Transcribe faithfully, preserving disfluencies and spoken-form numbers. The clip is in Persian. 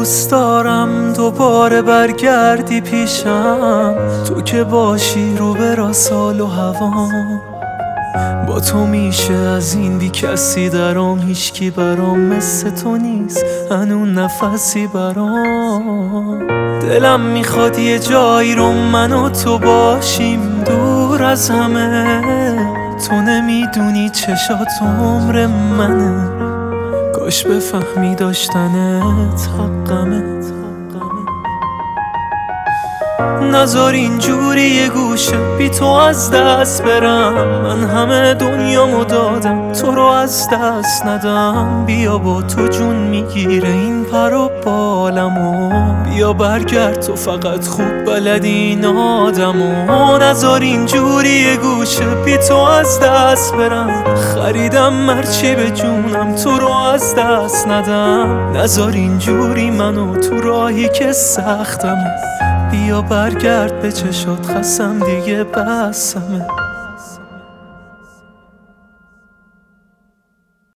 دوست دارم دوباره برگردی پیشم، تو که باشی رو به سال و هوام. با تو میشه از این بی کسی درام، هیچکی برام مثل تو نیست هنون نفسی برام. دلم میخواد یه جایی رو من و تو باشیم دور از همه، تو نمیدونی چشات عمر منه، کاش بفهمی داشتنت حقمه. نذار اینجوری یه گوشه بی تو از دست برم، من همه دنیامو دادم تو رو از دست ندم. بیا با تو جون میگیره این پر و بالمو، بیا برگرد تو فقط خوب بلدی این آدمو. نذار اینجوری یه گوشه بی تو از دست برم، خریدم مرچی به جونم تو رو از دست ندم. نذار اینجوری منو تو راهی که سختمه، بیا برگرد به چشات خستم دیگه بسمه.